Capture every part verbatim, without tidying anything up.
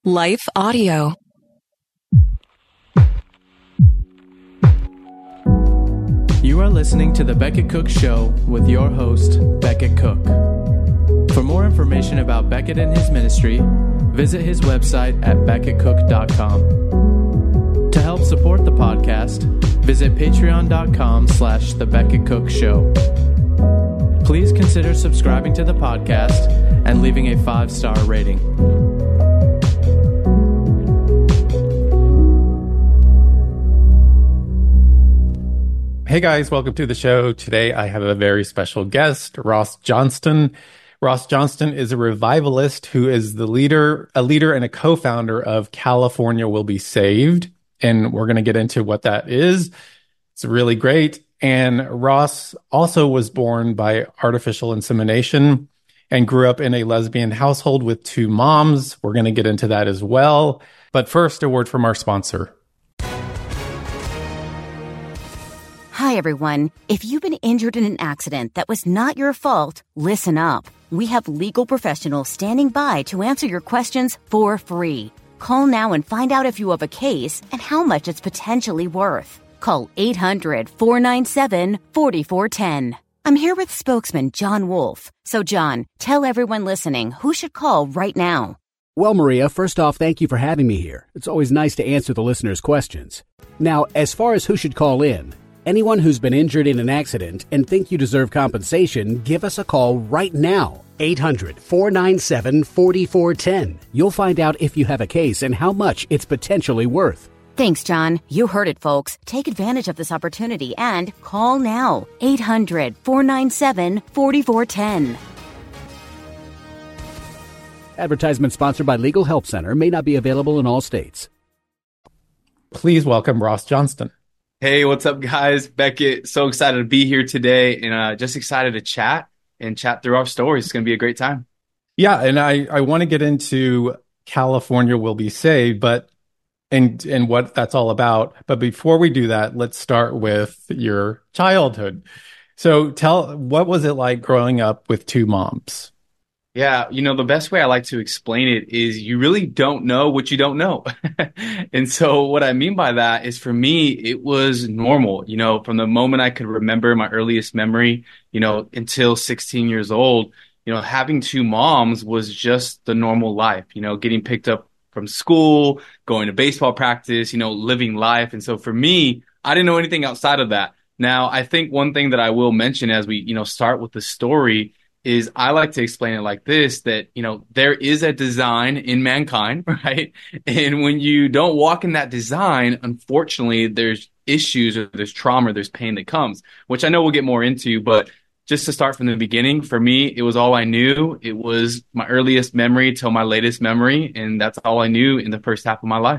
Life Audio. You are listening to The Becket Cook Show with your host, Becket Cook. For more information about Becket and his ministry, visit his website at becket cook dot com. To help support the podcast, visit patreon.com slash The Becket Cook Show. Please consider subscribing to the podcast and leaving a five-star rating. Hey guys, welcome to the show. Today I have a very special guest, Ross Johnston. Ross Johnston is a revivalist who is the leader, a leader and a co-founder of California Will Be Saved. And we're going to get into what that is. It's really great. And Ross also was born by artificial insemination and grew up in a lesbian household with two moms. We're going to get into that as well. But first, a word from our sponsor. Hi, everyone. If you've been injured in an accident that was not your fault, listen up. We have legal professionals standing by to answer your questions for free. Call now and find out if you have a case and how much it's potentially worth. Call eight hundred, four nine seven, four four one zero. I'm here with spokesman John Wolf. So, John, tell everyone listening who should call right now. Well, Maria, first off, thank you for having me here. It's always nice to answer the listeners' questions. Now, as far as who should call in, anyone who's been injured in an accident and think you deserve compensation, give us a call right now. eight hundred, four nine seven, four four one zero. You'll find out if you have a case and how much it's potentially worth. Thanks, John. You heard it, folks. Take advantage of this opportunity and call now. eight hundred, four nine seven, four four one zero. Advertisement sponsored by Legal Help Center. May not be available in all states. Please welcome Ross Johnston. Hey, what's up, guys? Becket, so excited to be here today and uh, just excited to chat and chat through our stories. It's going to be a great time. Yeah, and I, I want to get into California Will Be Saved, but and and what that's all about. But before we do that, let's start with your childhood. So tell, what was it like growing up with two moms? Yeah, you know, the best way I like to explain it is you really don't know what you don't know. And so what I mean by that is for me, it was normal, you know, from the moment I could remember my earliest memory, you know, until sixteen years old, you know, having two moms was just the normal life, you know, getting picked up from school, going to baseball practice, you know, living life. And so for me, I didn't know anything outside of that. Now, I think one thing that I will mention as we, you know, start with the story is I like to explain it like this, that, you know, there is a design in mankind, right? And when you don't walk in that design, unfortunately, there's issues or there's trauma, or there's pain that comes, which I know we'll get more into. But just to start from the beginning, for me, it was all I knew. It was my earliest memory till my latest memory. And that's all I knew in the first half of my life.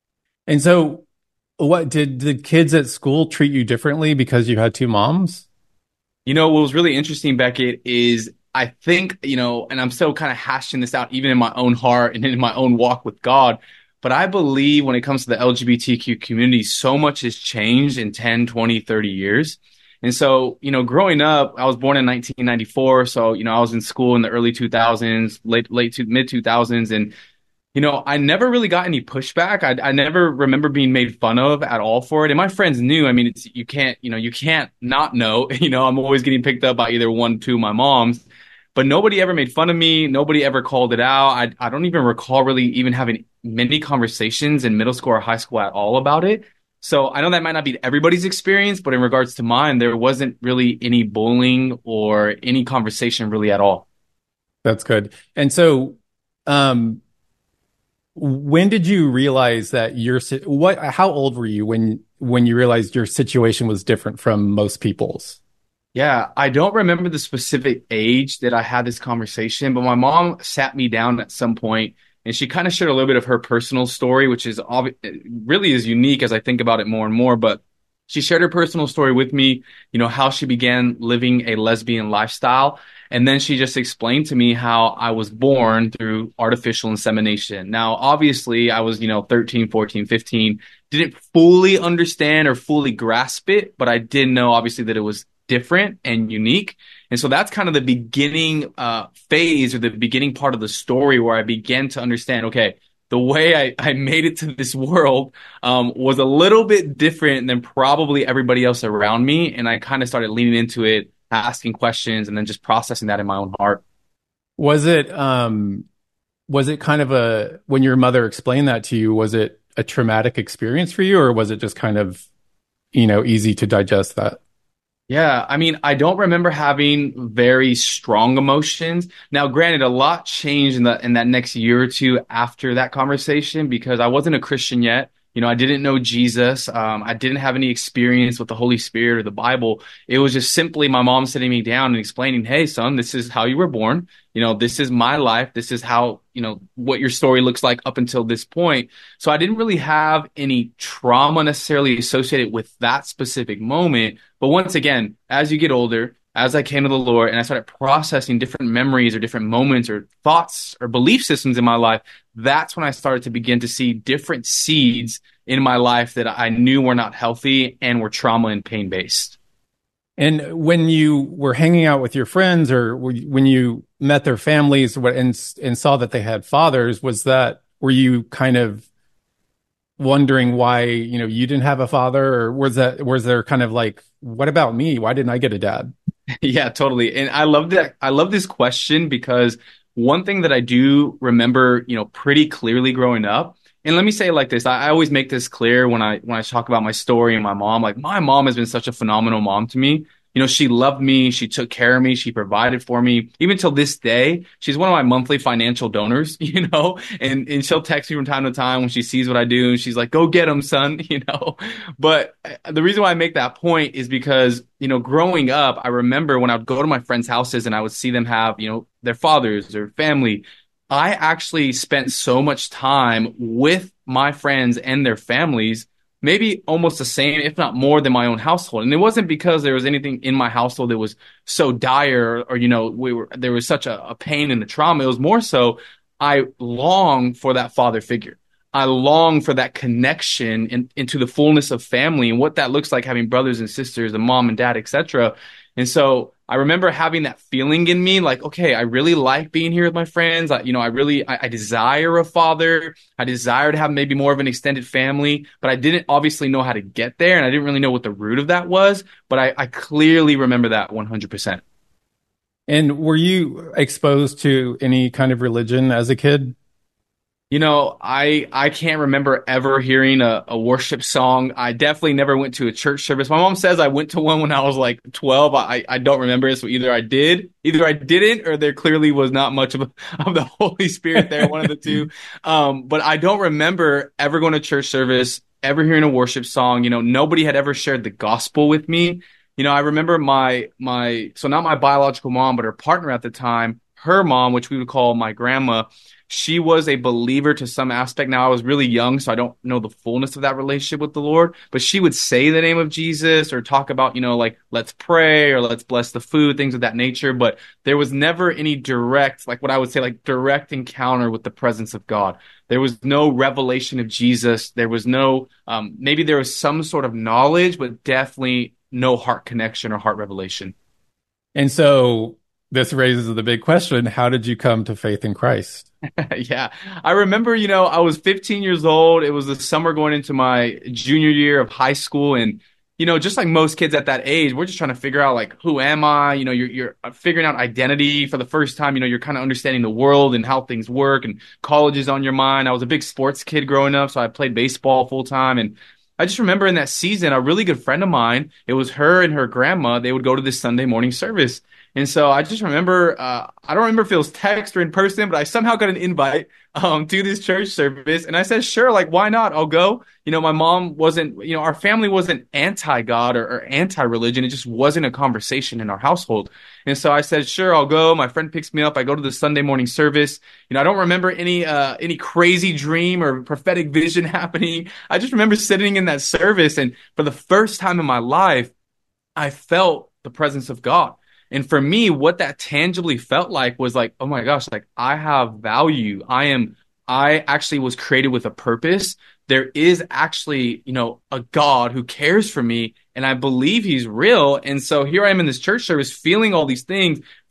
And so what did the kids at school treat you differently because you had two moms? You know, what was really interesting, Becket, is I think, you know, and I'm still kind of hashing this out even in my own heart and in my own walk with God, but I believe when it comes to the L G B T Q community, so much has changed in ten, twenty, thirty years. And so, you know, growing up, I was born in nineteen ninety-four. So, you know, I was in school in the early two thousands, late, late to mid two thousands. And, you know, I never really got any pushback. I, I never remember being made fun of at all for it. And my friends knew. I mean, it's, you can't, you know, you can't not know. You know, I'm always getting picked up by either one, two of my moms. But nobody ever made fun of me. Nobody ever called it out. I, I don't even recall really even having many conversations in middle school or high school at all about it. So I know that might not be everybody's experience, but in regards to mine, there wasn't really any bullying or any conversation really at all. That's good. And so, um, when did you realize that your what? How old were you when when you realized your situation was different from most people's? Yeah, I don't remember the specific age that I had this conversation, but my mom sat me down at some point and she kind of shared a little bit of her personal story, which is obvi- really is unique as I think about it more and more. But she shared her personal story with me, you know, how she began living a lesbian lifestyle. And then she just explained to me how I was born through artificial insemination. Now, obviously, I was, you know, thirteen, fourteen, fifteen, didn't fully understand or fully grasp it, but I did know, obviously, that it was different and unique. And so that's kind of the beginning uh, phase or the beginning part of the story where I began to understand, okay, the way I, I made it to this world um, was a little bit different than probably everybody else around me. And I kind of started leaning into it, asking questions, and then just processing that in my own heart. Was it um was it kind of a, when your mother explained that to you, was it a traumatic experience for you, or was it just kind of, you know, easy to digest that? Yeah, I mean, I don't remember having very strong emotions. Now, granted, a lot changed in the in that next year or two after that conversation because I wasn't a Christian yet. You know, I didn't know Jesus. Um, I didn't have any experience with the Holy Spirit or the Bible. It was just simply my mom sitting me down and explaining, "Hey, son, this is how you were born. You know, this is my life. This is how, you know, what your story looks like up until this point." So I didn't really have any trauma necessarily associated with that specific moment. But once again, as you get older, as I came to the Lord and I started processing different memories or different moments or thoughts or belief systems in my life, that's when I started to begin to see different seeds in my life that I knew were not healthy and were trauma and pain based. And when you were hanging out with your friends, or when you met their families and, and saw that they had fathers, was that, were you kind of wondering why, you know, you didn't have a father, or was that, was there kind of like, what about me? Why didn't I get a dad? Yeah, totally. And I love that. I love this question because one thing that I do remember, you know, pretty clearly growing up, and let me say it like this. I, I always make this clear when I when I talk about my story and my mom. Like, my mom has been such a phenomenal mom to me. You know, she loved me. She took care of me. She provided for me. Even till this day, she's one of my monthly financial donors, you know, and, and she'll text me from time to time when she sees what I do. And she's like, "Go get them, son," you know. But the reason why I make that point is because, you know, growing up, I remember when I would go to my friends' houses and I would see them have, you know, their fathers or family. I actually spent so much time with my friends and their families, maybe almost the same, if not more than my own household. And it wasn't because there was anything in my household that was so dire, or, or you know, we were, there was such a, a pain and a trauma. It was more so I long for that father figure. I long for that connection in, into the fullness of family and what that looks like, having brothers and sisters, a mom and dad, et cetera. And so I remember having that feeling in me, like, okay, I really like being here with my friends. I, you know, I really, I, I desire a father. I desire to have maybe more of an extended family, but I didn't obviously know how to get there. And I didn't really know what the root of that was, but I, I clearly remember that one hundred percent. And were you exposed to any kind of religion as a kid? You know, I I can't remember ever hearing a, a worship song. I definitely never went to a church service. My mom says I went to one when I was like twelve. I, I don't remember it. So either I did, either I didn't, or there clearly was not much of, a, of the Holy Spirit there, one of the two. Um, but I don't remember ever going to church service, ever hearing a worship song. You know, nobody had ever shared the gospel with me. You know, I remember my, my, so not my biological mom, but her partner at the time, her mom, which we would call my grandma. She was a believer to some aspect. Now, I was really young, so I don't know the fullness of that relationship with the Lord, but she would say the name of Jesus or talk about, you know, like, let's pray or let's bless the food, things of that nature. But there was never any direct, like what I would say, like direct encounter with the presence of God. There was no revelation of Jesus. There was no, um, maybe there was some sort of knowledge, but definitely no heart connection or heart revelation. And so this raises the big question: how did you come to faith in Christ? Yeah, I remember, you know, I was fifteen years old. It was the summer going into my junior year of high school. And, you know, just like most kids at that age, we're just trying to figure out, like, who am I? You know, you're, you're figuring out identity for the first time. You know, you're kind of understanding the world and how things work, and college is on your mind. I was a big sports kid growing up, so I played baseball full time. And I just remember in that season, a really good friend of mine, it was her and her grandma, they would go to this Sunday morning service. And so I just remember, uh, I don't remember if it was text or in person, but I somehow got an invite um, to this church service. And I said, sure, like, why not? I'll go. You know, my mom wasn't, you know, our family wasn't anti-God or, or anti-religion. It just wasn't a conversation in our household. And so I said, sure, I'll go. My friend picks me up. I go to the Sunday morning service. You know, I don't remember any, uh, any crazy dream or prophetic vision happening. I just remember sitting in that service. And for the first time in my life, I felt the presence of God. And for me, what that tangibly felt like was like, oh my gosh, like, I have value. I am, I actually was created with a purpose. There is actually, you know, a God who cares for me, and I believe he's real. And so here I am in this church service, feeling all these things,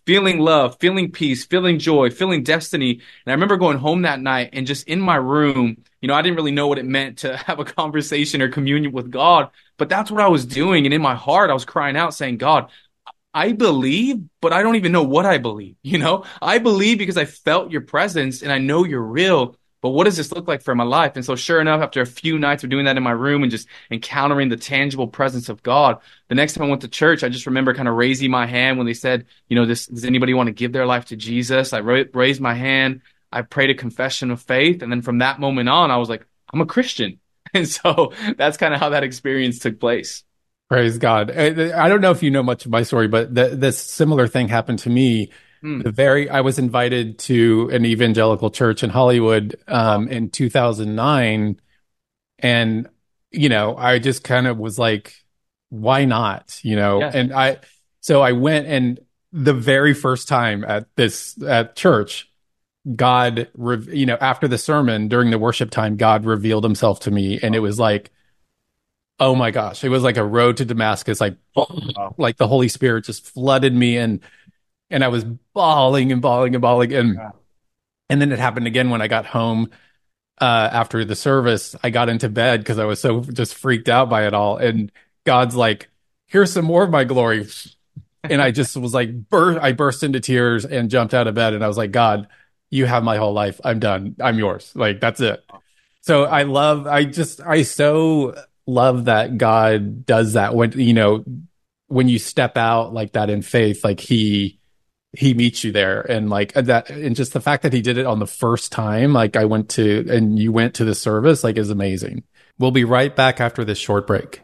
feeling love, feeling peace, feeling joy, feeling destiny. And I remember going home that night and just in my room, you know, I didn't really know what it meant to have a conversation or communion with God, but that's what I was doing. And in my heart, I was crying out saying, God, I believe, but I don't even know what I believe. You know, I believe because I felt your presence and I know you're real. But what does this look like for my life? And so sure enough, after a few nights of doing that in my room and just encountering the tangible presence of God, the next time I went to church, I just remember kind of raising my hand when they said, you know, this, does anybody want to give their life to Jesus? I ra- raised my hand. I prayed a confession of faith. And then from that moment on, I was like, I'm a Christian. And so that's kind of how that experience took place. Praise God. I, I don't know if you know much of my story, but the, this similar thing happened to me. Hmm. The very, I was invited to an evangelical church in Hollywood um, in two thousand nine, and you know, I just kind of was like, "Why not?" You know, Yeah. and I, so I went, and the very first time at this at church, God, re- you know, after the sermon during the worship time, God revealed Himself to me, and it was like, oh my gosh, it was like a road to Damascus, like, Wow. like the Holy Spirit just flooded me, and and I was bawling and bawling and bawling. And, Yeah. and then it happened again when I got home uh, after the service. I got into bed because I was so just freaked out by it all. And God's like, here's some more of my glory. And I just was like, bur- I burst into tears and jumped out of bed. And I was like, God, you have my whole life. I'm done. I'm yours. Like, that's it. So I love, I just, I so love that God does that when, you know, when you step out like that in faith, like he, he meets you there. And like that, and just the fact that he did it on the first time, like I went to, and you went to the service, like is amazing. We'll be right back after this short break.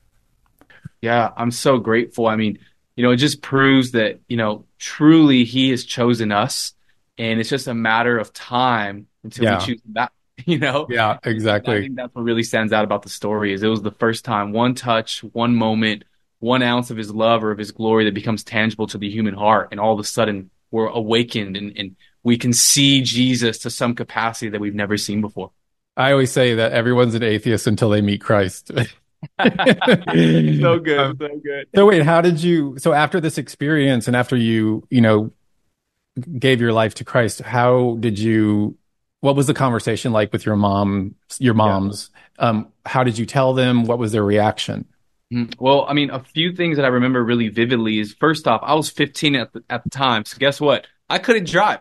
Yeah, I'm so grateful. I mean, you know, it just proves that, you know, truly he has chosen us and it's just a matter of time until Yeah. we choose that, you know? Yeah, I exactly. think that's what really stands out about the story is it was the first time, one touch, one moment, one ounce of his love or of his glory that becomes tangible to the human heart. And all of a sudden we're awakened and, and we can see Jesus to some capacity that we've never seen before. I always say that everyone's an atheist until they meet Christ. So good, Um, so good. so wait, how did you, so after this experience and after you, you know, gave your life to Christ, how did you, what was the conversation like with your mom, your moms? Yeah. Um, how did you tell them? What was their reaction? Well, I mean, a few things that I remember really vividly is first off, I was fifteen at the, at the time. So guess what? I couldn't drive.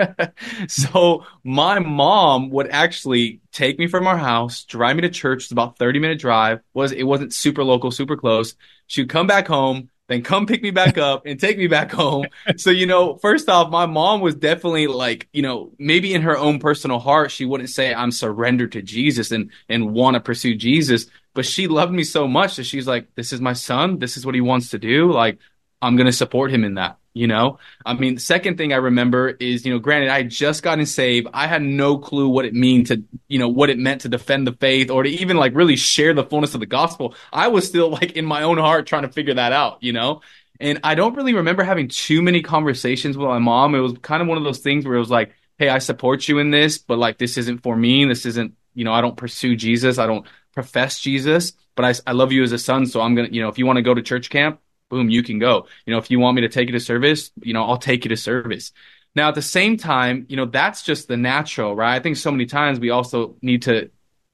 So my mom would actually take me from our house, drive me to church. It's about thirty minute drive. Was it wasn't super local, super close. She'd come back home, then come pick me back up and take me back home. So, you know, first off, my mom was definitely like, you know, maybe in her own personal heart, she wouldn't say I'm surrendered to Jesus and, and want to pursue Jesus. But she loved me so much that she's like, this is my son. This is what he wants to do. Like, I'm going to support him in that, you know? I mean, the second thing I remember is, you know, granted, I had just gotten saved. I had no clue what it mean to, you know, what it meant to defend the faith or to even like really share the fullness of the gospel. I was still like in my own heart trying to figure that out, you know? And I don't really remember having too many conversations with my mom. It was kind of one of those things where it was like, hey, I support you in this, but like, this isn't for me. This isn't, you know, I don't pursue Jesus. I don't profess Jesus, but I, I love you as a son. So I'm going to, you know, if you want to go to church camp, boom, you can go. You know, if you want me to take you to service, you know, I'll take you to service. Now, at the same time, you know, that's just the natural, right? I think so many times we also need to,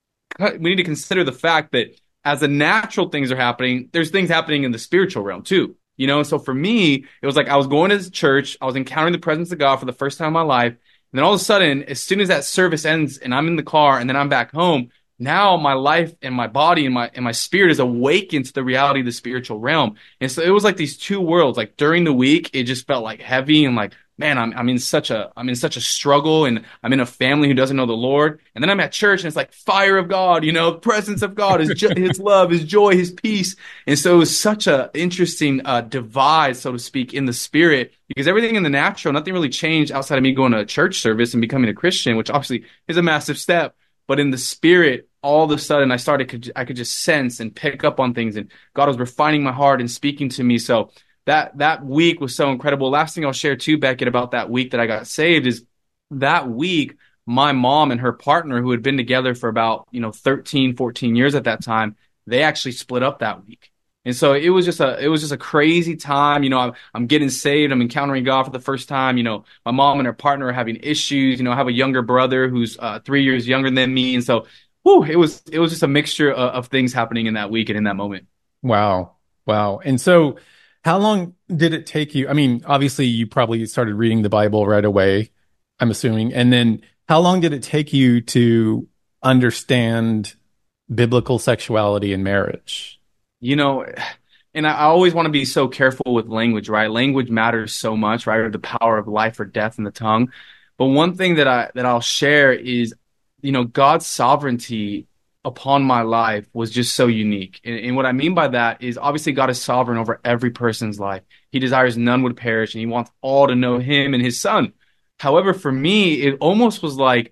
we need to consider the fact that as the natural things are happening, there's things happening in the spiritual realm too. You know, and so for me, it was like I was going to church, I was encountering the presence of God for the first time in my life. And then all of a sudden, as soon as that service ends and I'm in the car and then I'm back home, now my life and my body and my and my spirit is awakened to the reality of the spiritual realm. And so it was like these two worlds. Like during the week, it just felt like heavy and like, man, I'm I'm in such a I'm in such a struggle and I'm in a family who doesn't know the Lord. And then I'm at church and it's like fire of God, you know, presence of God, his jo- his love, his joy, his peace. And so it was such a interesting uh, divide, so to speak, in the spirit, because everything in the natural, nothing really changed outside of me going to a church service and becoming a Christian, which obviously is a massive step. But in the spirit, all of a sudden I started, I could just sense and pick up on things, and God was refining my heart and speaking to me. So that, that week was so incredible. Last thing I'll share too, Beckett, about that week that I got saved is that week, my mom and her partner, who had been together for about, you know, thirteen, fourteen years at that time, they actually split up that week. And so it was just a, it was just a crazy time. You know, I'm, I'm getting saved. I'm encountering God for the first time. You know, my mom and her partner are having issues. You know, I have a younger brother who's uh, three years younger than me. And so, whew, it was, it was just a mixture of, of things happening in that week and in that moment. Wow. Wow. And so how long did it take you? I mean, obviously you probably started reading the Bible right away, I'm assuming. And then how long did it take you to understand biblical sexuality in marriage? You know, and I always want to be so careful with language, right? Language matters so much, right? Or the power of life or death in the tongue. But one thing that I that I'll share is, you know, God's sovereignty upon my life was just so unique. And, and what I mean by that is obviously God is sovereign over every person's life. He desires none would perish, and he wants all to know him and his son. However, for me, it almost was like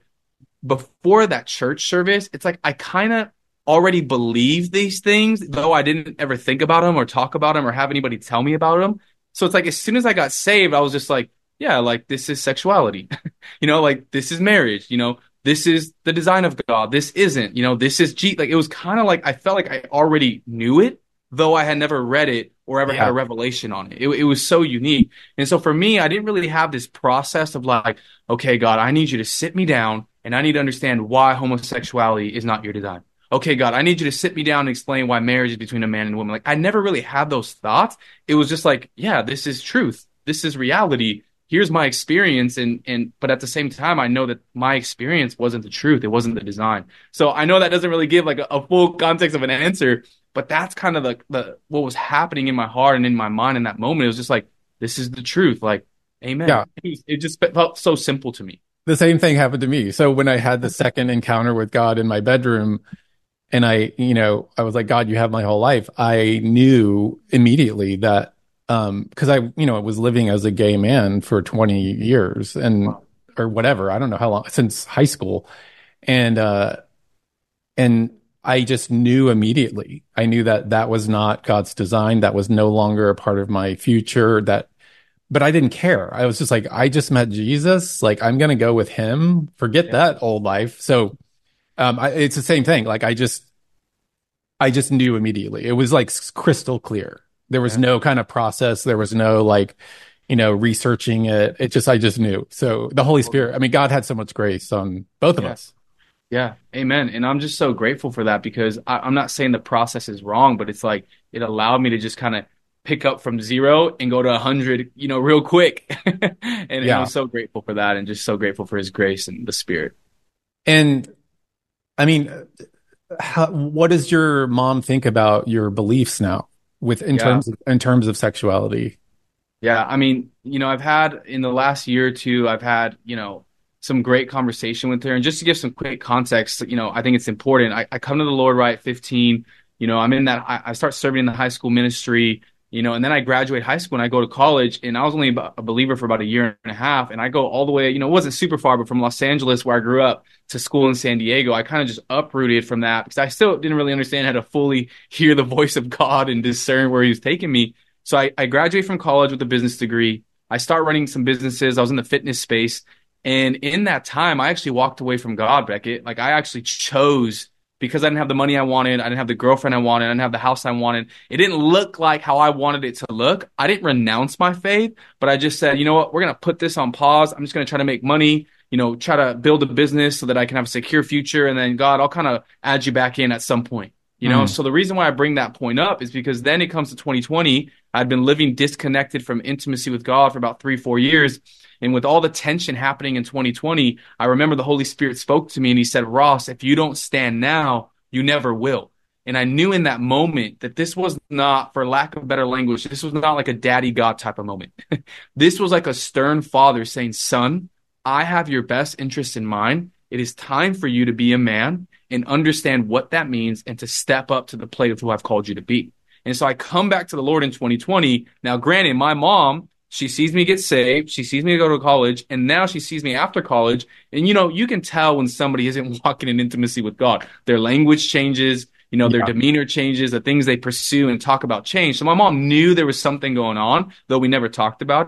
before that church service, it's like I kind of already believed these things, though I didn't ever think about them or talk about them or have anybody tell me about them. So it's like as soon as I got saved, I was just like, yeah, like this is sexuality, you know, like this is marriage, you know, this is the design of God. This isn't, you know, this is G. Like it was kind of like I felt like I already knew it, though I had never read it or ever Yeah. had a revelation on it. it. It was so unique. And so for me, I didn't really have this process of like, okay, God, I need you to sit me down and I need to understand why homosexuality is not your design. Okay, God, I need you to sit me down and explain why marriage is between a man and a woman. Like, I never really had those thoughts. It was just like, yeah, this is truth. This is reality. Here's my experience. And, and, but at the same time, I know that my experience wasn't the truth. It wasn't the design. So I know that doesn't really give like a, a full context of an answer, but that's kind of the, the, what was happening in my heart and in my mind in that moment. It was just like, this is the truth. Like, amen. Yeah. It, it just felt so simple to me. The same thing happened to me. So when I had the second encounter with God in my bedroom, and I, you know, I was like, God, you have my whole life. I knew immediately that, um, because I, you know, I was living as a gay man for twenty years and, Wow. or whatever. I don't know how long, since high school. And, uh, and I just knew immediately. I knew that that was not God's design. That was no longer a part of my future. That, but I didn't care. I was just like, I just met Jesus. Like, I'm going to go with him. Forget Yeah. that old life. So, Um, I, it's the same thing. Like I just, I just knew immediately. It was like crystal clear. There was Yeah. no kind of process. There was no like, you know, researching it. It just, I just knew. So the Holy Spirit, I mean, God had so much grace on both of Yeah. us. Yeah, amen. And I'm just so grateful for that because I, I'm not saying the process is wrong, but it's like it allowed me to just kind of pick up from zero and go to a hundred, you know, real quick. and, and Yeah. I'm so grateful for that and just so grateful for his grace and the Spirit. And I mean, how, what does your mom think about your beliefs now with, in Yeah. terms of, in terms of sexuality? Yeah, I mean, you know, I've had in the last year or two, I've had, you know, some great conversation with her. And just to give some quick context, you know, I think it's important. I, I come to the Lord right at fifteen. You know, I'm in that, I, I start serving in the high school ministry, you know, and then I graduate high school and I go to college. And I was only a believer for about a year and a half. And I go all the way, you know, it wasn't super far, but from Los Angeles, where I grew up, to school in San Diego. I kind of just uprooted from that because I still didn't really understand how to fully hear the voice of God and discern where he was taking me. So I, I graduated from college with a business degree. I start running some businesses. I was in the fitness space. And in that time, I actually walked away from God, Beckett. Like I actually chose, because I didn't have the money I wanted. I didn't have the girlfriend I wanted. I didn't have the house I wanted. It didn't look like how I wanted it to look. I didn't renounce my faith, but I just said, you know what? We're going to put this on pause. I'm just going to try to make money, you know, try to build a business so that I can have a secure future. And then God, I'll kind of add you back in at some point. You know, mm. So the reason why I bring that point up is because then it comes to twenty twenty. I'd been living disconnected from intimacy with God for about three, four years. And with all the tension happening in twenty twenty, I remember the Holy Spirit spoke to me and he said, Ross, if you don't stand now, you never will. And I knew in that moment that this was not, for lack of better language, this was not like a daddy God type of moment. This was like a stern father saying, son, I have your best interest in mind. It is time for you to be a man and understand what that means and to step up to the plate of who I've called you to be. And so I come back to the Lord in twenty twenty. Now, granted, my mom, she sees me get saved. She sees me go to college. And now she sees me after college. And, you know, you can tell when somebody isn't walking in intimacy with God. Their language changes. You know, their yeah. demeanor changes. The things they pursue and talk about change. So my mom knew there was something going on, though we never talked about it.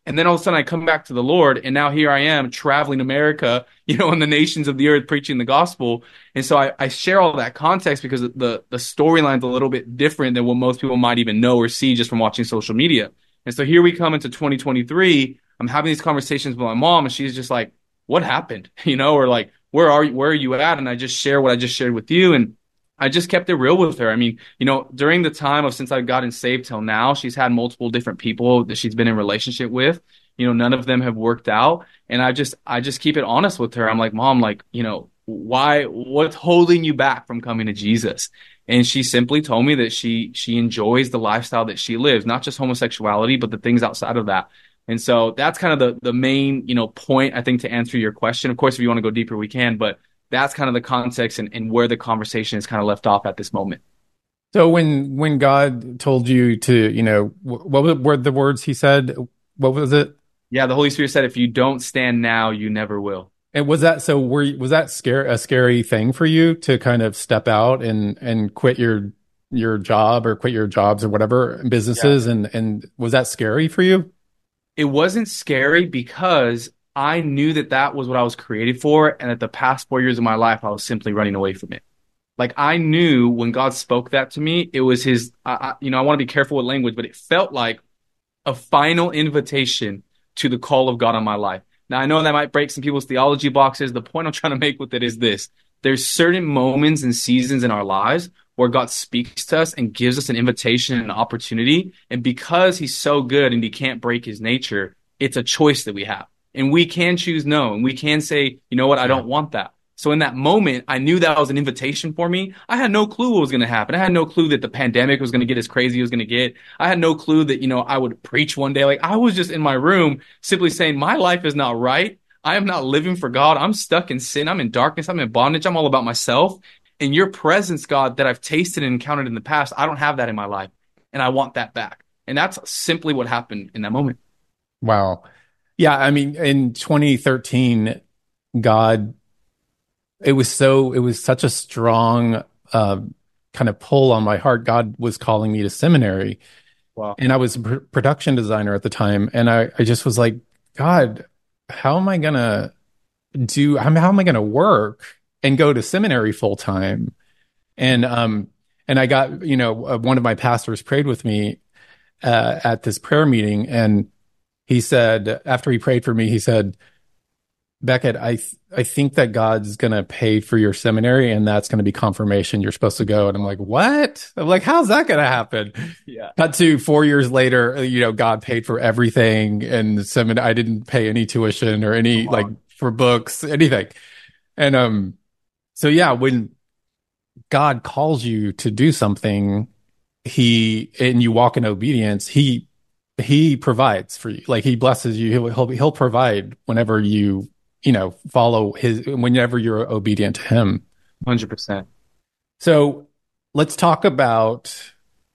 And then all of a sudden I come back to the Lord, and now here I am traveling America, you know, in the nations of the earth preaching the gospel. And so I, I share all that context because the, the storyline's a little bit different than what most people might even know or see just from watching social media. And so here we come into twenty twenty-three. I'm having these conversations with my mom, and she's just like, what happened? You know, or like, where are you, where are you at? And I just share what I just shared with you. And I just kept it real with her. I mean, you know, during the time of since I've gotten saved till now, she's had multiple different people that she's been in relationship with. You know, none of them have worked out. And I just, I just keep it honest with her. I'm like, Mom, like, you know, why, what's holding you back from coming to Jesus? And she simply told me that she, she enjoys the lifestyle that she lives, not just homosexuality, but the things outside of that. And so that's kind of the, the main, you know, point, I think, to answer your question. Of course, if you want to go deeper, we can, but that's kind of the context and, and where the conversation is kind of left off at this moment. So when, when God told you to, you know, what were the words he said? What was it? Yeah, the Holy Spirit said, if you don't stand now, you never will. And was that, so were you, was that scary, a scary thing for you to kind of step out and, and quit your, your job or quit your jobs or whatever businesses? Yeah. And, and was that scary for you? It wasn't scary because I knew that that was what I was created for. And that the past four years of my life, I was simply running away from it. Like I knew when God spoke that to me, it was his, I, I, you know, I want to be careful with language, but it felt like a final invitation to the call of God on my life. Now, I know that might break some people's theology boxes. The point I'm trying to make with it is this. There's certain moments and seasons in our lives where God speaks to us and gives us an invitation and an opportunity. And because he's so good and he can't break his nature, it's a choice that we have. And we can choose no. And we can say, you know what, I don't want that. So in that moment, I knew that was an invitation for me. I had no clue what was going to happen. I had no clue that the pandemic was going to get as crazy as it was going to get. I had no clue that, you know, I would preach one day. Like I was just in my room simply saying, my life is not right. I am not living for God. I'm stuck in sin. I'm in darkness. I'm in bondage. I'm all about myself. And your presence, God, that I've tasted and encountered in the past, I don't have that in my life. And I want that back. And that's simply what happened in that moment. Wow. Yeah. I mean, in twenty thirteen, God, it was so, it was such a strong uh, kind of pull on my heart. God was calling me to seminary. Wow. And I was a pr- production designer at the time. And I, I just was like, God, how am I going to do, how, how am I going to work and go to seminary full time? And, um, and I got, you know, uh, one of my pastors prayed with me uh, at this prayer meeting. And he said, after he prayed for me, he said, Beckett, I th- I think that God's going to pay for your seminary and that's going to be confirmation you're supposed to go. And I'm like, what? I'm like, how's that going to happen? Yeah. Cut to four years later, you know, God paid for everything and semin- I didn't pay any tuition or any wow. like for books, anything. And um, so yeah, when God calls you to do something, he, and you walk in obedience, he, he provides for you. Like he blesses you. He'll, he'll, he'll provide whenever you, you know, follow his, whenever you're obedient to him. one hundred percent. So let's talk about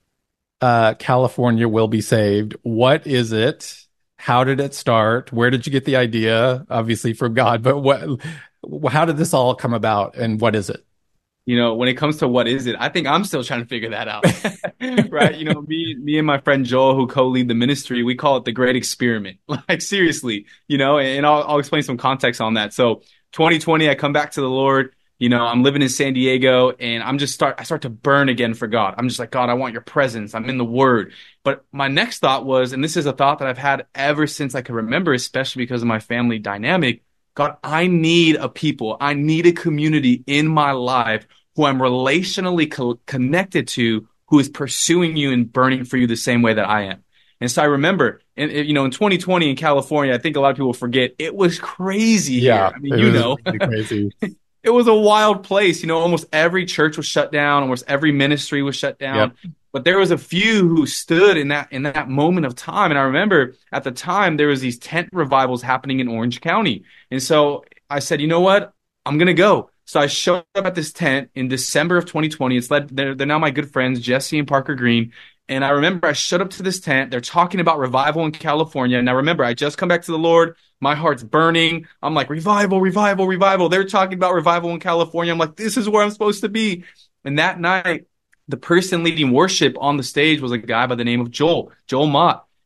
uh, California Will Be Saved. What is it? How did it start? Where did you get the idea? Obviously from God, but what, how did this all come about and what is it? You know, when it comes to what is it, I think I'm still trying to figure that out. Right? You know, me, me and my friend Joel, who co-lead the ministry, we call it the Great Experiment. Like seriously, you know, and I'll, I'll explain some context on that. So twenty twenty, I come back to the Lord. You know, I'm living in San Diego and I'm just start, I start to burn again for God. I'm just like, God, I want your presence. I'm in the word. But my next thought was, and this is a thought that I've had ever since I can remember, especially because of my family dynamic. God, I need a people. I need a community in my life who I'm relationally co- connected to, who is pursuing you and burning for you the same way that I am. And so I remember, and you know, in twenty twenty in California, I think a lot of people forget, it was crazy yeah, here. I mean, you know, really crazy. It was a wild place. You know, almost every church was shut down. Almost every ministry was shut down. Yep. But there was a few who stood in that in that moment of time. And I remember at the time there was these tent revivals happening in Orange County. And so I said, you know what? I'm going to go. So I showed up at this tent in December of twenty twenty. It's led, they're, they're now my good friends, Jesse and Parker Green. And I remember I showed up to this tent. They're talking about revival in California. And I remember I just come back to the Lord. My heart's burning. I'm like, revival, revival, revival. They're talking about revival in California. I'm like, this is where I'm supposed to be. And that night, the person leading worship on the stage was a guy by the name of Joel, Joel Mott.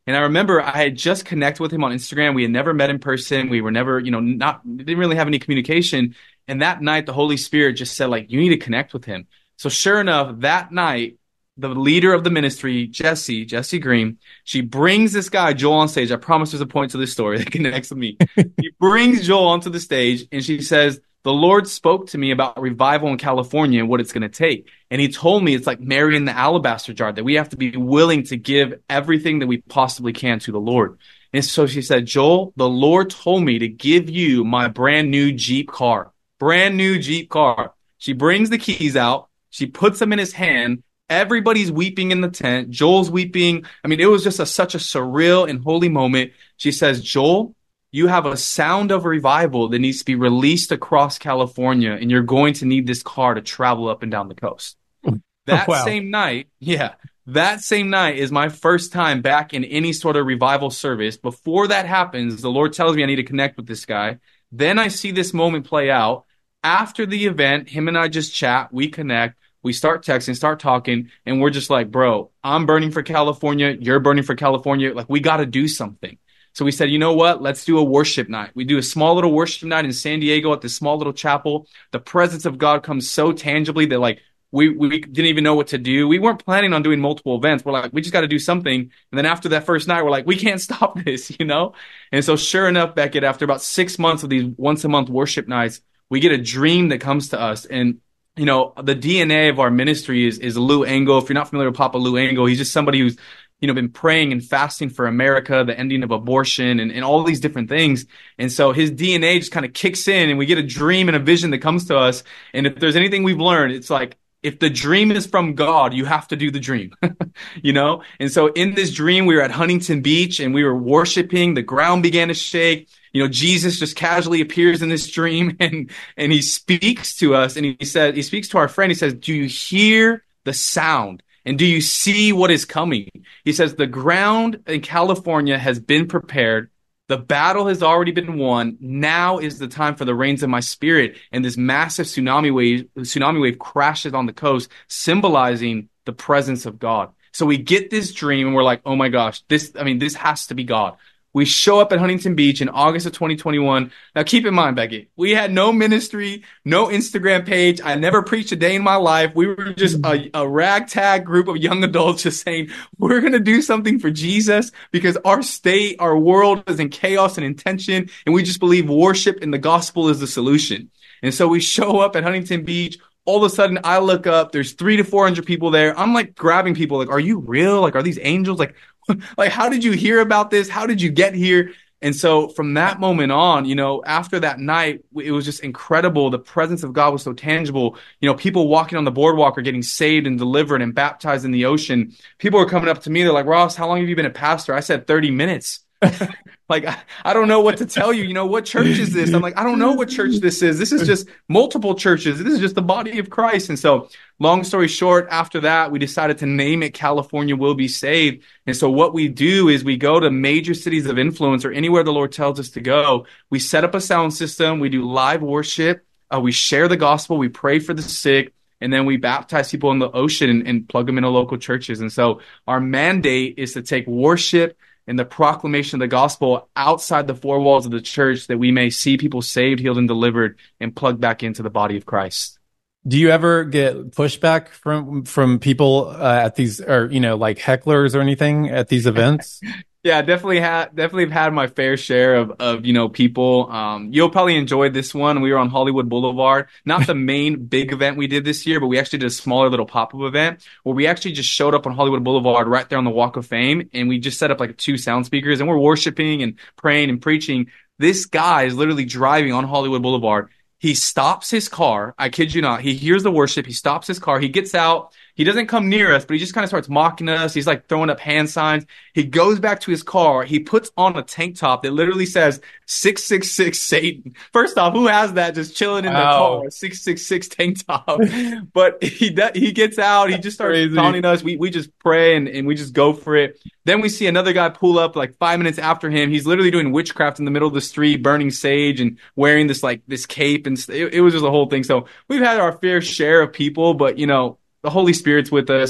And I remember I had just connected with him on Instagram. We had never met in person. We were never, you know, not, didn't really have any communication. And that night, the Holy Spirit just said, like, you need to connect with him. So sure enough, that night, the leader of the ministry, Jesse, Jesse Green, she brings this guy, Joel, on stage. I promise there's a point to this story that connects with me. She brings Joel onto the stage and she says, the Lord spoke to me about revival in California and what it's going to take. And he told me it's like Mary in the alabaster jar, that we have to be willing to give everything that we possibly can to the Lord. And so she said, Joel, the Lord told me to give you my brand new Jeep car, brand new Jeep car. She brings the keys out. She puts them in his hand. Everybody's weeping in the tent. Joel's weeping. I mean, it was just a, such a surreal and holy moment. She says, Joel, you have a sound of revival that needs to be released across California, and you're going to need this car to travel up and down the coast. That wow. same night, yeah, that same night is my first time back in any sort of revival service. Before that happens, the Lord tells me I need to connect with this guy. Then I see this moment play out. After the event, him and I just chat, we connect, we start texting, start talking, and we're just like, bro, I'm burning for California, you're burning for California, like we got to do something. So we said, you know what? Let's do a worship night. We do a small little worship night in San Diego at this small little chapel. The presence of God comes so tangibly that like we, we didn't even know what to do. We weren't planning on doing multiple events. We're like, we just got to do something. And then after that first night, we're like, we can't stop this, you know? And so sure enough, Beckett, after about six months of these once a month worship nights, we get a dream that comes to us. And you know, the D N A of our ministry is, is Lou Engle. If you're not familiar with Papa Lou Engle, he's just somebody who's, you know, been praying and fasting for America, the ending of abortion and, and all these different things. And so his D N A just kind of kicks in and we get a dream and a vision that comes to us. And if there's anything we've learned, it's like, if the dream is from God, you have to do the dream, you know? And so in this dream, we were at Huntington Beach and we were worshiping. The ground began to shake. You know, Jesus just casually appears in this dream and, and he speaks to us and he said, he speaks to our friend. He says, do you hear the sound? And do you see what is coming? He says, the ground in California has been prepared. The battle has already been won. Now is the time for the rains of my spirit. And this massive tsunami wave, tsunami wave crashes on the coast, symbolizing the presence of God. So we get this dream and we're like, oh my gosh, this, I mean, this has to be God. We show up at Huntington Beach in August of twenty twenty-one. Now, keep in mind, Becky, we had no ministry, no Instagram page. I never preached a day in my life. We were just a, a ragtag group of young adults just saying, we're going to do something for Jesus because our state, our world is in chaos and in tension. And we just believe worship and the gospel is the solution. And so we show up at Huntington Beach. All of a sudden, I look up, there's three to four hundred people there. I'm like grabbing people like, are you real? Like, are these angels? Like, like, how did you hear about this? How did you get here? And so from that moment on, you know, after that night, it was just incredible. The presence of God was so tangible. You know, people walking on the boardwalk are getting saved and delivered and baptized in the ocean. People are coming up to me. They're like, Ross, how long have you been a pastor? I said thirty minutes. Like, I, I don't know what to tell you. You know, what church is this? I'm like, I don't know what church this is. This is just multiple churches. This is just the body of Christ. And so long story short, after that, we decided to name it California Will Be Saved. And so what we do is we go to major cities of influence or anywhere the Lord tells us to go. We set up a sound system. We do live worship. Uh, we share the gospel. We pray for the sick. And then we baptize people in the ocean and, and plug them into local churches. And so our mandate is to take worship and the proclamation of the gospel outside the four walls of the church that we may see people saved, healed, and delivered and plugged back into the body of Christ. Do you ever get pushback from from people uh, at these, or, you know, like hecklers or anything at these events? Yeah, definitely had definitely have had my fair share of of you know people. Um, you'll probably enjoy this one. We were on Hollywood Boulevard, not the main big event we did this year, but we actually did a smaller little pop up event where we actually just showed up on Hollywood Boulevard right there on the Walk of Fame, and we just set up like two sound speakers, and we're worshiping and praying and preaching. This guy is literally driving on Hollywood Boulevard. He stops his car. I kid you not. He hears the worship. He stops his car. He gets out. He doesn't come near us, but he just kind of starts mocking us. He's like throwing up hand signs. He goes back to his car. He puts on a tank top that literally says six six six Satan. First off, who has that just chilling in their wow. car, six six six tank top? But he he gets out. He just starts Crazy. taunting us. We we just pray and, and we just go for it. Then we see another guy pull up like five minutes after him. He's literally doing witchcraft in the middle of the street, burning sage and wearing this like this cape. And it, it was just a whole thing. So we've had our fair share of people, but you know, the Holy Spirit's with us.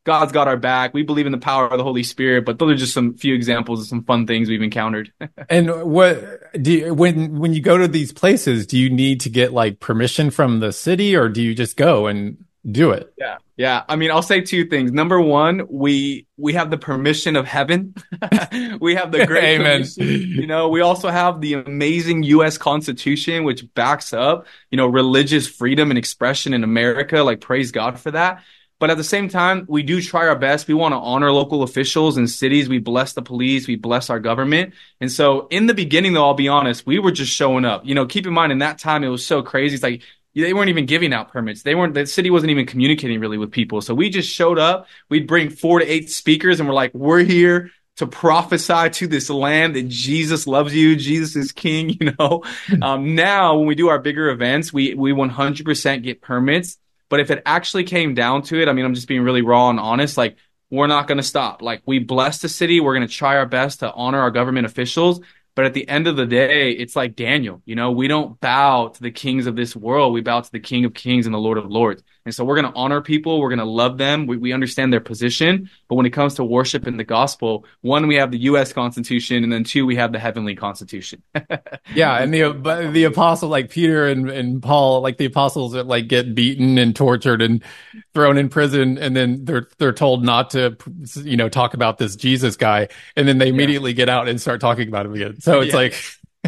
God's got our back. We believe in the power of the Holy Spirit. But those are just some few examples of some fun things we've encountered. And what do you, when when you go to these places, do you need to get like permission from the city, or do you just go and do it? Yeah. Yeah. I mean, I'll say two things. Number one, we we have the permission of heaven. We have the great Amen. permission. You know, we also have the amazing U S Constitution, which backs up, you know, religious freedom and expression in America. Like, praise God for that. But at the same time, we do try our best. We want to honor local officials and cities. We bless the police. We bless our government. And so in the beginning, though, I'll be honest, we were just showing up. You know, keep in mind, in that time, it was so crazy. It's like, they weren't even giving out permits. They weren't, the city wasn't even communicating really with people. So we just showed up. We'd bring four to eight speakers and we're like, we're here to prophesy to this land that Jesus loves you. Jesus is king, you know. Um, now, when we do our bigger events, we, we one hundred percent get permits. But if it actually came down to it, I mean, I'm just being really raw and honest, like, we're not going to stop. Like, we bless the city. We're going to try our best to honor our government officials. But at the end of the day, it's like Daniel, you know, we don't bow to the kings of this world. We bow to the King of Kings and the Lord of Lords. And so we're going to honor people. We're going to love them. We, we understand their position. But when it comes to worship in the gospel, one, we have the U S Constitution, and then two, we have the heavenly Constitution. Yeah, and the but the apostle, like Peter and, and Paul, like the apostles that like get beaten and tortured and thrown in prison, and then they're they're told not to, you know, talk about this Jesus guy, and then they immediately yeah. get out and start talking about him again. So it's yeah. like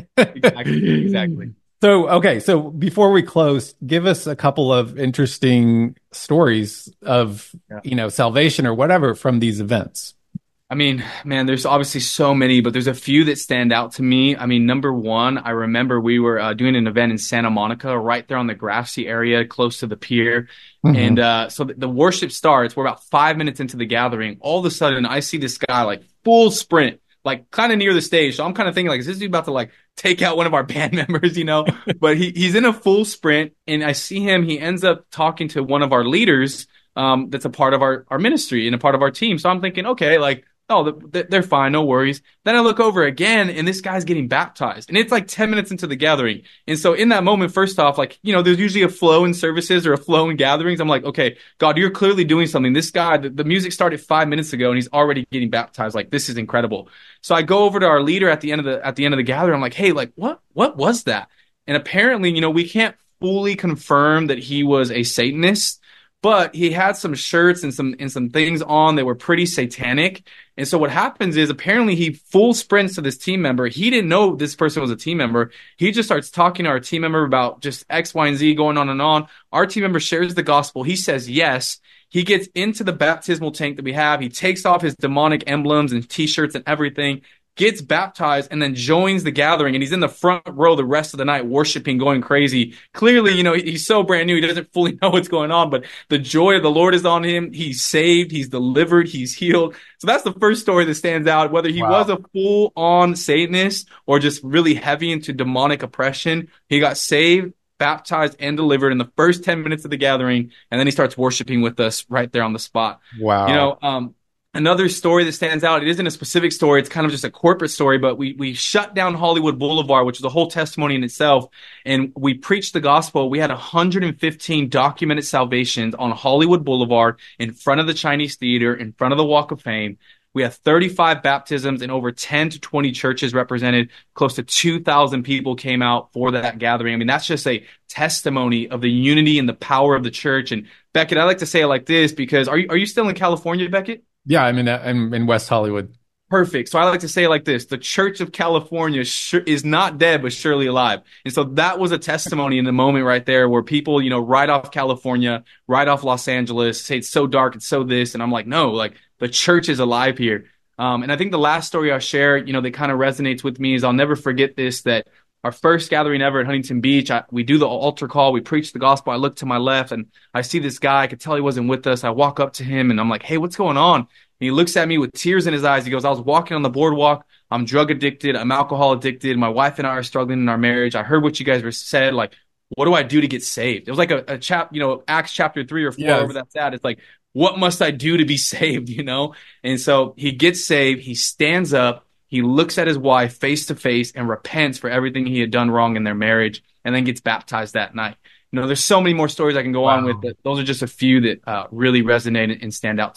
exactly, exactly. So, okay. So before we close, give us a couple of interesting stories of, yeah. you know, salvation or whatever from these events. I mean, man, there's obviously so many, but there's a few that stand out to me. I mean, number one, I remember we were uh, doing an event in Santa Monica, right there on the Grassy area, close to the pier. Mm-hmm. And uh, so the, the worship starts. We're about five minutes into the gathering. All of a sudden, I see this guy like full sprint, like kind of near the stage. So I'm kind of thinking, like, is this dude about to like take out one of our band members, you know? But he he's in a full sprint, and I see him. He ends up talking to one of our leaders um, that's a part of our, our ministry and a part of our team. So I'm thinking, okay, like, oh, they're fine, no worries. Then I look over again, and this guy's getting baptized. And it's like ten minutes into the gathering. And so in that moment, first off, like, you know, there's usually a flow in services or a flow in gatherings. I'm like, okay, God, you're clearly doing something. This guy, the, the music started five minutes ago, and he's already getting baptized. Like, this is incredible. So I go over to our leader at the end of the at the end of the gathering. I'm like, hey, like, what what was that? And apparently, you know, we can't fully confirm that he was a Satanist, but he had some shirts and some and some things on that were pretty satanic. And so what happens is, apparently he full sprints to this team member. He didn't know this person was a team member. He just starts talking to our team member about just X, Y, and Z, going on and on. Our team member shares the gospel. He says yes. He gets into the baptismal tank that we have. He takes off his demonic emblems and T-shirts and everything, gets baptized, and then joins the gathering. And he's in the front row the rest of the night, worshiping, going crazy. Clearly, you know, he's so brand new, he doesn't fully know what's going on, but the joy of the Lord is on him. He's saved, he's delivered, he's healed. So that's the first story that stands out. Whether he wow. was a full-on Satanist or just really heavy into demonic oppression, he got saved, baptized, and delivered in the first ten minutes of the gathering, and then he starts worshiping with us right there on the spot. Wow. You know, um, another story that stands out, it isn't a specific story, it's kind of just a corporate story, but we we shut down Hollywood Boulevard, which is a whole testimony in itself, and we preached the gospel. We had one hundred fifteen documented salvations on Hollywood Boulevard in front of the Chinese Theater, in front of the Walk of Fame. We had thirty-five baptisms and over ten to twenty churches represented. Close to two thousand people came out for that gathering. I mean, that's just a testimony of the unity and the power of the church. And Beckett, I like to say it like this because are you, are you still in California, Beckett? Yeah, I'm in, I'm in West Hollywood. Perfect. So I like to say it like this. The Church of California sure is not dead, but surely alive. And so that was a testimony in the moment right there where people, you know, right off California, right off Los Angeles, say it's so dark, it's so this. And I'm like, no, like the church is alive here. Um, and I think the last story I'll share, you know, that kind of resonates with me is I'll never forget this, that our first gathering ever at Huntington Beach, I, we do the altar call, we preach the gospel. I look to my left and I see this guy. I could tell he wasn't with us. I walk up to him and I'm like, hey, what's going on? And he looks at me with tears in his eyes. He goes, I was walking on the boardwalk. I'm drug addicted. I'm alcohol addicted. My wife and I are struggling in our marriage. I heard what you guys were said. Like, what do I do to get saved? It was like a, a chap, you know, Acts chapter three or four, yes. Wherever that's at. It's like, what must I do to be saved, you know? And so he gets saved. He stands up. He looks at his wife face to face and repents for everything he had done wrong in their marriage, and then gets baptized that night. You know, there's so many more stories I can go wow. on with, but those are just a few that uh, really resonate and stand out to me.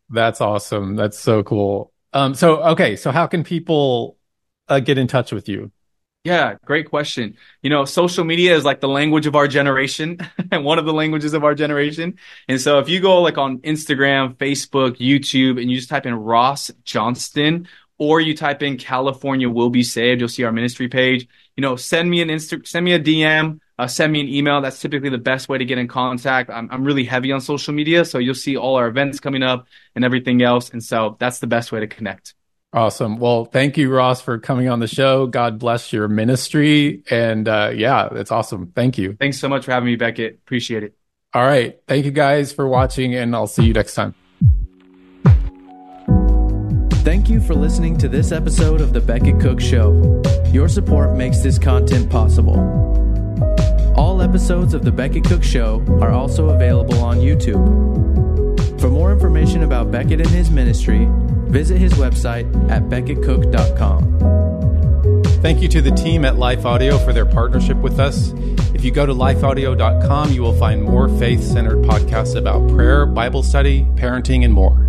That's awesome. That's so cool. Um, so, okay. So how can people uh, get in touch with you? Yeah, great question. You know, social media is like the language of our generation and one of the languages of our generation. And so if you go like on Instagram, Facebook, YouTube, and you just type in Ross Johnston, or you type in California Will Be Saved, you'll see our ministry page. You know, send me an Insta, send me a D M, uh, send me an email. That's typically the best way to get in contact. I'm, I'm really heavy on social media, so you'll see all our events coming up and everything else. And so that's the best way to connect. Awesome. Well, thank you, Ross, for coming on the show. God bless your ministry. And uh, yeah, it's awesome. Thank you. Thanks so much for having me, Beckett. Appreciate it. All right. Thank you guys for watching, and I'll see you next time. Thank you for listening to this episode of The Beckett Cook Show. Your support makes this content possible. All episodes of The Beckett Cook Show are also available on YouTube. For more information about Beckett and his ministry, visit his website at beckett cook dot com. Thank you to the team at Life Audio for their partnership with us. If you go to life audio dot com, you will find more faith-centered podcasts about prayer, Bible study, parenting, and more.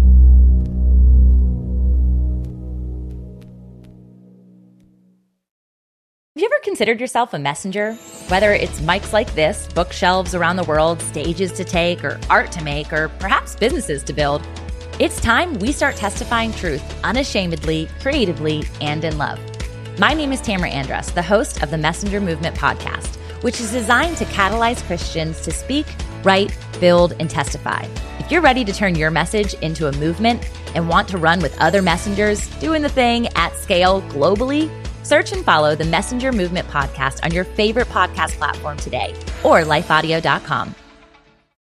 Have you ever considered yourself a messenger? Whether it's mics like this, bookshelves around the world, stages to take, or art to make, or perhaps businesses to build, it's time we start testifying truth unashamedly, creatively, and in love. My name is Tamara Andrus, the host of the Messenger Movement podcast, which is designed to catalyze Christians to speak, write, build, and testify. If you're ready to turn your message into a movement and want to run with other messengers doing the thing at scale globally, search and follow the Messenger Movement podcast on your favorite podcast platform today or life audio dot com.